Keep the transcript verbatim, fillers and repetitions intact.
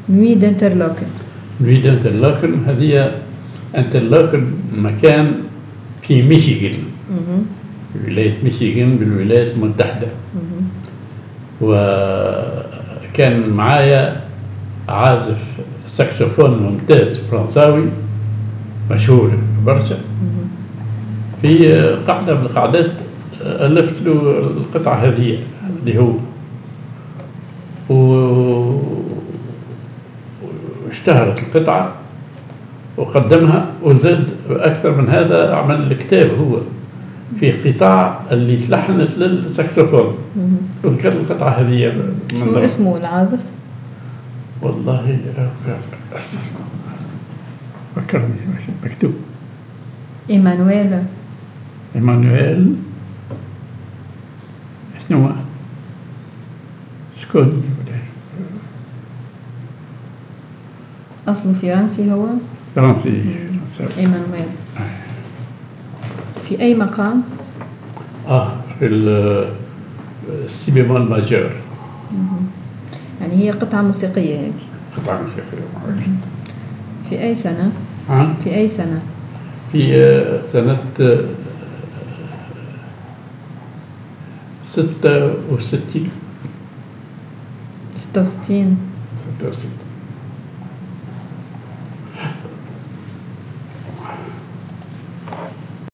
نوي دانترلاكن. نوي دانترلاكن هذه انترلاكن مكان في ميشيغان، ولاية ميشيغان بالولايات المتحدة. وكان معايا عازف ساكسوفون ممتاز فرنساوي مشهور برشا. في قاعدة من القعدات ألفت له القطعة هذه اللي هو، واشتهرت القطعة وقدمها، وزاد أكثر من هذا عمل الكتاب هو في قطاع اللي تلحنت للساكسوفون، وذكر القطعة هذه. شو اسمه العازف؟ والله فكرني مكتوب. إيمانويل. إيمانويل شنو شكون؟ أصله فرنسي هو؟ فرنسي. إيمانويل. في أي مقام؟ آه في السي بيمول ماجور. يعني هي قطعة موسيقية هذه؟ قطعة موسيقية. في أي سنة؟ ها؟ في أي سنة؟ في سنة ستة وستين. ستة وستين. ستة وستين.